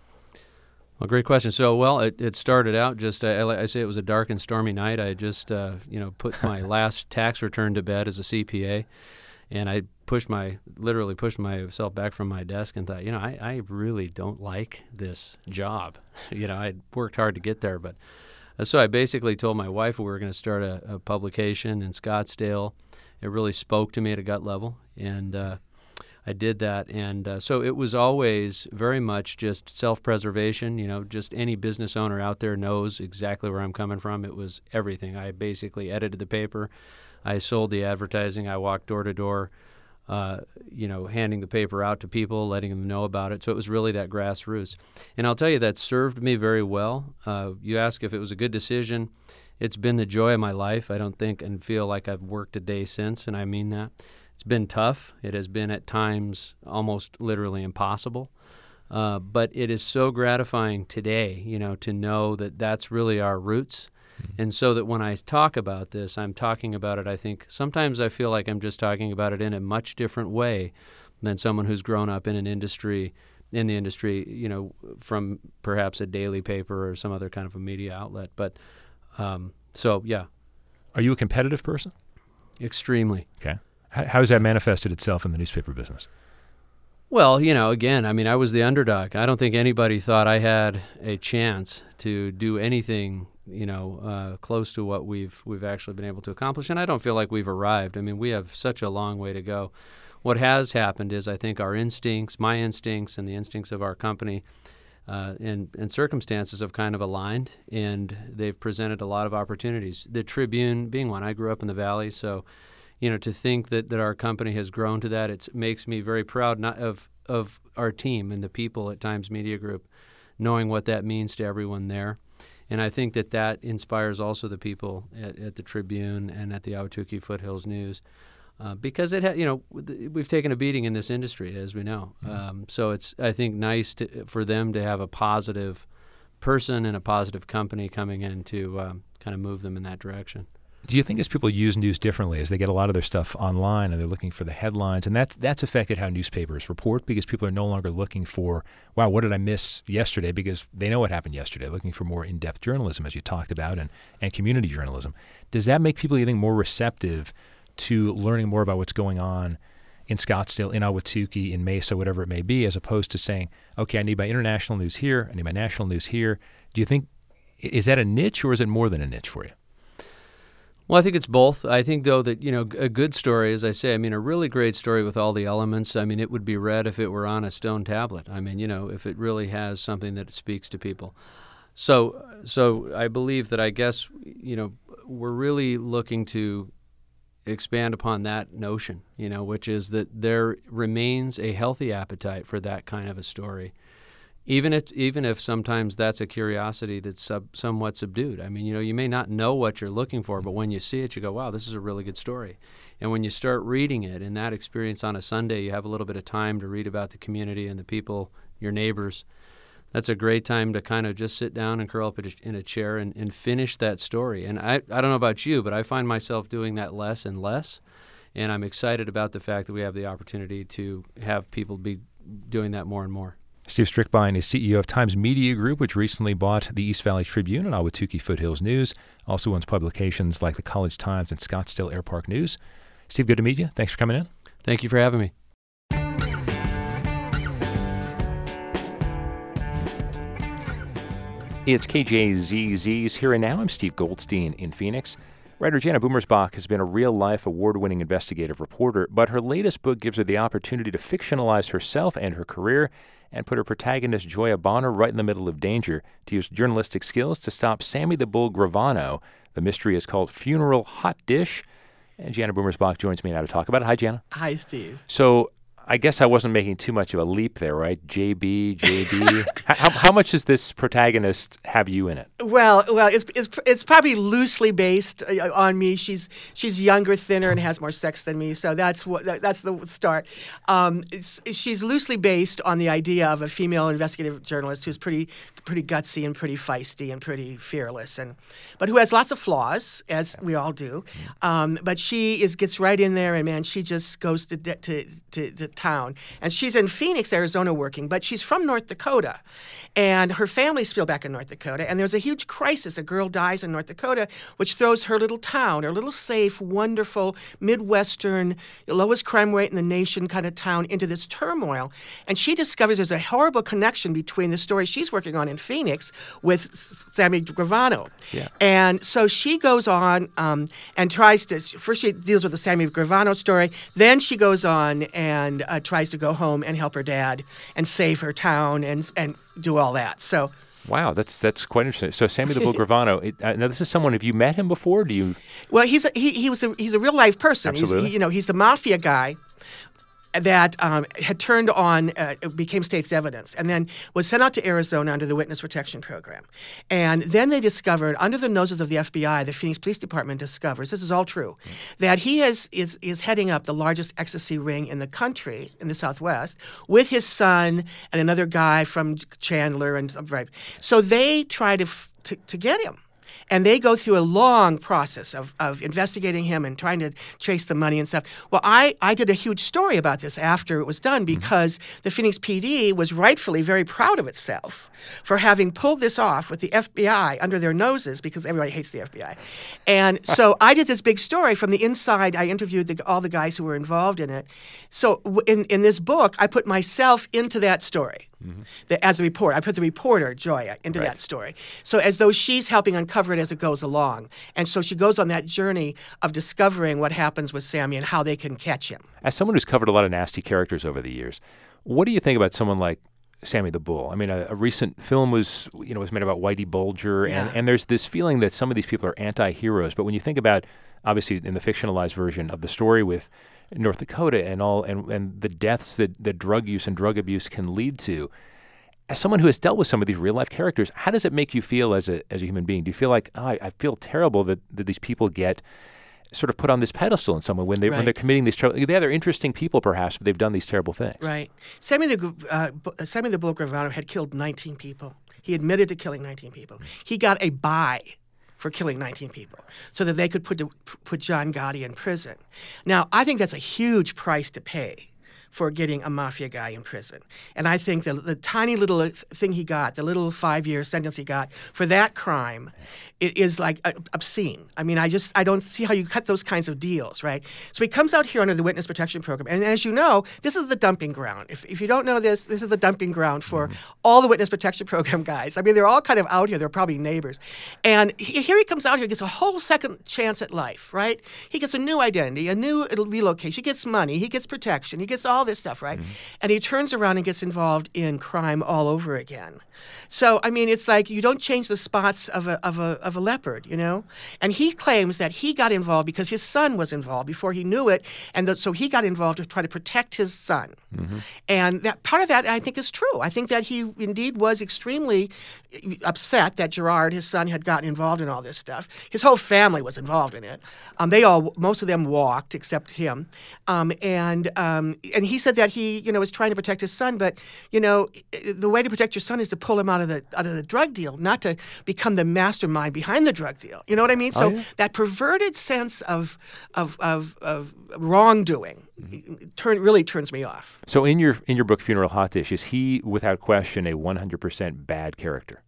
Well, great question. So, it started out just, I say it was a dark and stormy night. I just, put my last tax return to bed as a CPA, and I literally pushed myself back from my desk and thought, I really don't like this job. I worked hard to get there, but so I basically told my wife we were going to start a publication in Scottsdale. It really spoke to me at a gut level, and I did that. And so it was always very much just self-preservation. Just any business owner out there knows exactly where I'm coming from. It was everything. I basically edited the paper. I sold the advertising. I walked door to door, handing the paper out to people, letting them know about it. So it was really that grassroots. And I'll tell you, that served me very well. You ask if it was a good decision. It's been the joy of my life. I don't think and feel like I've worked a day since, and I mean that. It's been tough. It has been at times almost literally impossible. But it is so gratifying today, to know that that's really our roots. And so that when I talk about this, I'm talking about it, I think, sometimes I feel like I'm just talking about it in a much different way than someone who's grown up in the industry, from perhaps a daily paper or some other kind of a media outlet. But, yeah. Are you a competitive person? Extremely. Okay. How has that manifested itself in the newspaper business? Well, again, I was the underdog. I don't think anybody thought I had a chance to do anything close to what we've actually been able to accomplish, and I don't feel like we've arrived. We have such a long way to go. What has happened is I think our instincts, my instincts and the instincts of our company and circumstances have kind of aligned, and they've presented a lot of opportunities. The Tribune being one. I grew up in the Valley, so to think that our company has grown to that, it makes me very proud of our team and the people at Times Media Group, knowing what that means to everyone there. And I think that inspires also the people at the Tribune and at the Ahwatukee Foothills News, because we've taken a beating in this industry, as we know. So it's, I think, nice for them to have a positive person and a positive company coming in to kind of move them in that direction. Do you think as people use news differently, as they get a lot of their stuff online and they're looking for the headlines, and that's affected how newspapers report, because people are no longer looking for, wow, what did I miss yesterday, because they know what happened yesterday, looking for more in-depth journalism, as you talked about, and community journalism. Does that make people, you think, more receptive to learning more about what's going on in Scottsdale, in Ahwatukee, in Mesa, whatever it may be, as opposed to saying, okay, I need my international news here, I need my national news here? Do you think, is that a niche, or is it more than a niche for you? Well, I think it's both. I think, though, that, a good story, as I say, a really great story with all the elements, it would be read if it were on a stone tablet. If it really has something that speaks to people. So I believe that, I guess, we're really looking to expand upon that notion, which is that there remains a healthy appetite for that kind of a story. Even if sometimes that's a curiosity that's somewhat subdued. You may not know what you're looking for, but when you see it, you go, wow, this is a really good story. And when you start reading it, in that experience on a Sunday, you have a little bit of time to read about the community and the people, your neighbors. That's a great time to kind of just sit down and curl up in a chair and finish that story. And I don't know about you, but I find myself doing that less and less. And I'm excited about the fact that we have the opportunity to have people be doing that more and more. Steve Strickbein is CEO of Times Media Group, which recently bought the East Valley Tribune and Ahwatukee Foothills News. Also owns publications like the College Times and Scottsdale Air Park News. Steve, good to meet you. Thanks for coming in. Thank you for having me. It's KJZZ's Here and Now. I'm Steve Goldstein in Phoenix. Writer Jana Boomersbach has been a real-life, award-winning investigative reporter, but her latest book gives her the opportunity to fictionalize herself and her career and put her protagonist, Joya Bonner, right in the middle of danger to use journalistic skills to stop Sammy the Bull Gravano. The mystery is called Funeral Hot Dish, and Jana Boomersbach joins me now to talk about it. Hi, Jana. Hi, Steve. So I guess I wasn't making too much of a leap there, right? JB. How much does this protagonist have you in it? Well, it's probably loosely based on me. She's younger, thinner, and has more sex than me. So that's the start. She's loosely based on the idea of a female investigative journalist who's pretty gutsy and pretty feisty and pretty fearless, but who has lots of flaws, as we all do. But she gets right in there, and man, she just goes to town. And she's in Phoenix, Arizona working, but she's from North Dakota. And her family's still back in North Dakota. And there's a huge crisis. A girl dies in North Dakota, which throws her little town, her little safe, wonderful, Midwestern, lowest crime rate in the nation kind of town into this turmoil. And she discovers there's a horrible connection between the story she's working on in Phoenix with Sammy Gravano. Yeah. And so she goes on and tries to, first she deals with the Sammy Gravano story, then she goes on and tries to go home and help her dad and save her town and do all that. So, wow, that's quite interesting. So Sammy the Bull Gravano. Now this is someone. Have you met him before? Do you? Well, he's a real life person. Absolutely. He's the mafia guy that had turned on, became state's evidence, and then was sent out to Arizona under the Witness Protection Program. And then they discovered, under the noses of the FBI, the Phoenix Police Department discovers, this is all true, that he is heading up the largest ecstasy ring in the country, in the Southwest, with his son and another guy from Chandler. So they try to get him. And they go through a long process of investigating him and trying to trace the money and stuff. Well, I did a huge story about this after it was done because the Phoenix PD was rightfully very proud of itself for having pulled this off with the FBI under their noses, because everybody hates the FBI. And so I did this big story from the inside. I interviewed all the guys who were involved in it. So in this book, I put myself into that story. As a reporter. I put the reporter, Joya, into that story. So as though she's helping uncover it as it goes along. And so she goes on that journey of discovering what happens with Sammy and how they can catch him. As someone who's covered a lot of nasty characters over the years, what do you think about someone like Sammy the Bull? I mean, a recent film was made about Whitey Bulger, and there's this feeling that some of these people are anti-heroes. But when you think about, obviously, in the fictionalized version of the story with North Dakota and all, and the deaths that drug use and drug abuse can lead to, as someone who has dealt with some of these real life characters, how does it make you feel as a human being? Do you feel like, I feel terrible that these people get sort of put on this pedestal in some way when they're committing these terrible? They're interesting people, perhaps, but they've done these terrible things. Right. Sammy the Bull Gravano had killed 19 people. He admitted to killing 19 people. He got a buy for killing 19 people so that they could put John Gotti in prison. Now, I think that's a huge price to pay for getting a mafia guy in prison. And I think the tiny little thing he got, the little 5-year sentence he got for that crime is like obscene. I mean, I don't see how you cut those kinds of deals, right? So he comes out here under the Witness Protection Program. And as you know, this is the dumping ground. If you don't know this is the dumping ground for all the Witness Protection Program guys. I mean, they're all kind of out here. They're probably neighbors. And here he comes out here, gets a whole second chance at life, right? He gets a new identity, a new relocation. He gets money. He gets protection. He gets all this stuff, right? And he turns around and gets involved in crime all over again. So, I mean, it's like you don't change the spots of a leopard, you know? And he claims that he got involved because his son was involved before he knew it, and so he got involved to try to protect his son. And that part of that, I think, is true. I think that he indeed was extremely upset that Gerard, his son, had gotten involved in all this stuff. His whole family was involved in it. Most of them walked, except him. And he said that he, was trying to protect his son, but, the way to protect your son is to pull him out of the drug deal, not to become the mastermind behind the drug deal. You know what I mean? So that perverted sense of wrongdoing really turns me off. So in your book, Funeral Hot Dish, is he, without question, a 100% bad character?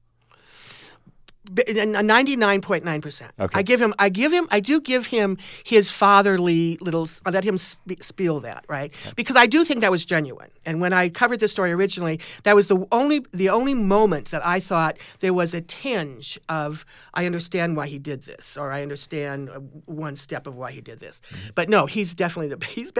99.9%. Okay. I do give him his fatherly little. I let him spiel that, right? Because I do think that was genuine. And when I covered this story originally, that was the only moment that I thought there was a tinge of I understand why he did this, or I understand one step of why he did this. But no, he's definitely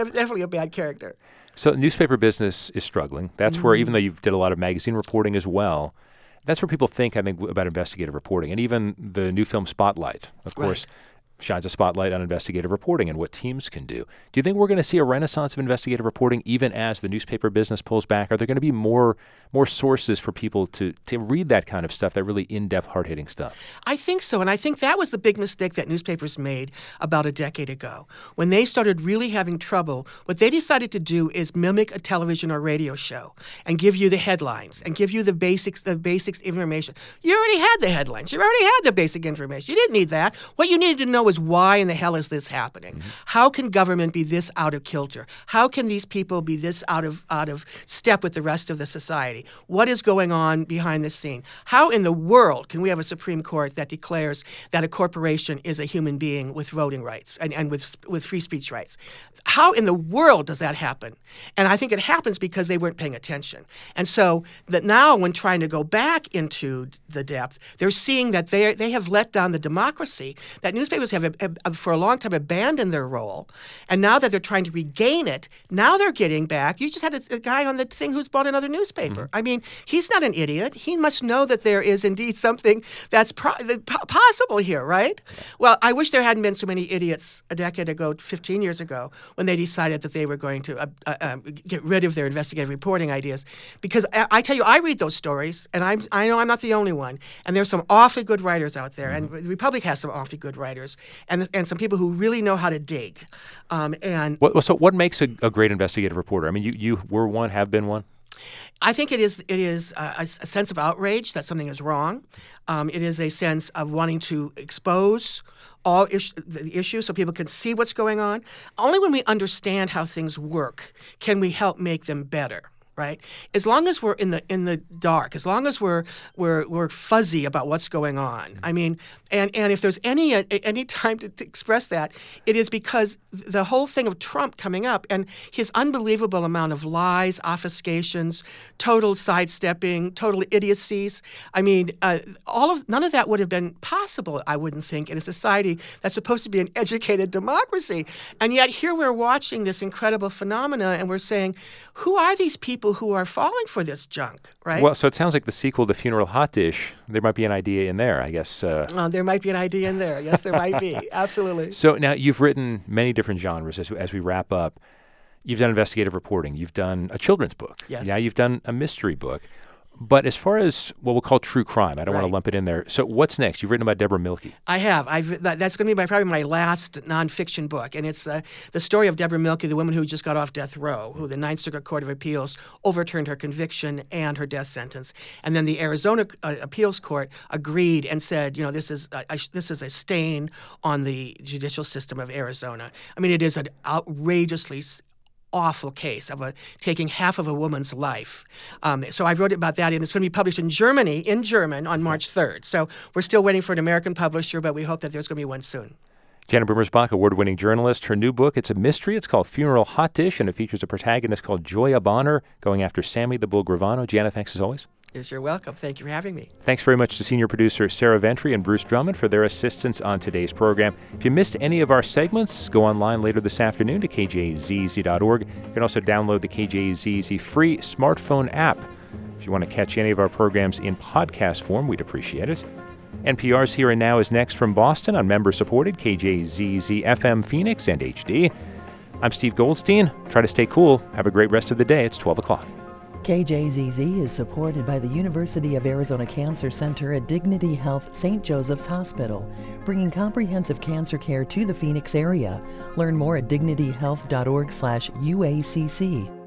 a bad character. So the newspaper business is struggling. That's where, even though you did a lot of magazine reporting as well, that's where people think, I think, about investigative reporting. And even the new film Spotlight, of course, shines a spotlight on investigative reporting and what teams can do. Do you think we're going to see a renaissance of investigative reporting even as the newspaper business pulls back? Are there going to be more sources for people to read that kind of stuff, that really in-depth, hard-hitting stuff? I think so, and I think that was the big mistake that newspapers made about a decade ago. When they started really having trouble, what they decided to do is mimic a television or radio show and give you the headlines and give you the basics information. You already had the headlines. You already had the basic information. You didn't need that. What you needed to know was why in the hell is this happening? How can government be this out of kilter? How can these people be this out of step with the rest of the society? What is going on behind the scene? How in the world can we have a Supreme Court that declares that a corporation is a human being with voting rights and with free speech rights? How in the world does that happen? And I think it happens because they weren't paying attention. And so that now when trying to go back into the depth, they're seeing that they have let down the democracy, that newspapers have for a long time abandoned their role. And now that they're trying to regain it, now they're getting back. You just had a guy on the thing who's bought another newspaper. I mean, he's not an idiot. He must know that there is indeed something that's possible here, right? Well, I wish there hadn't been so many idiots a decade ago, 15 years ago, when they decided that they were going to get rid of their investigative reporting ideas. Because I tell you, I read those stories, and I know I'm not the only one. And there's some awfully good writers out there, and the Republic has some awfully good writers, and some people who really know how to dig. So what makes a great investigative reporter? I mean, you were one, have been one? I think it is a sense of outrage that something is wrong. It is a sense of wanting to expose all the issues so people can see what's going on. Only when we understand how things work can we help make them better. Right? As long as we're in the dark, as long as we're fuzzy about what's going on. I mean, and if there's any time to express that, it is because the whole thing of Trump coming up and his unbelievable amount of lies, obfuscations, total sidestepping, total idiocies. I mean, none of that would have been possible, I wouldn't think, in a society that's supposed to be an educated democracy. And yet here we're watching this incredible phenomena, and we're saying, who are these people who are falling for this junk, right? Well, so it sounds like the sequel to Funeral Hot Dish, there might be an idea in there, I guess. There might be an idea in there. Yes, there might be. Absolutely. So now you've written many different genres as we wrap up. You've done investigative reporting. You've done a children's book. Yes. Now you've done a mystery book. But as far as what we'll call true crime, I don't want to lump it in there. So what's next? You've written about Deborah Mielke. I have. That's going to be probably my last nonfiction book. And it's the story of Deborah Mielke, the woman who just got off death row, who the Ninth Circuit Court of Appeals overturned her conviction and her death sentence. And then the Arizona Appeals Court agreed and said, this is a stain on the judicial system of Arizona. I mean, it is an outrageously awful case of taking half of a woman's life. So I wrote about that, and it's going to be published in Germany, in German, on March 3rd. So we're still waiting for an American publisher, but we hope that there's going to be one soon. Jana Brimmersbach, award-winning journalist. Her new book, it's a mystery. It's called Funeral Hot Dish, and it features a protagonist called Joya Bonner going after Sammy the Bull Gravano. Jana, thanks as always. Yes, you're welcome. Thank you for having me. Thanks very much to senior producer Sarah Ventry and Bruce Drummond for their assistance on today's program. If you missed any of our segments, go online later this afternoon to kjzz.org. You can also download the KJZZ free smartphone app. If you want to catch any of our programs in podcast form, we'd appreciate it. NPR's Here and Now is next from Boston on member-supported KJZZ FM Phoenix and HD. I'm Steve Goldstein. Try to stay cool. Have a great rest of the day. It's 12 o'clock. KJZZ is supported by the University of Arizona Cancer Center at Dignity Health St. Joseph's Hospital, bringing comprehensive cancer care to the Phoenix area. Learn more at dignityhealth.org/UACC.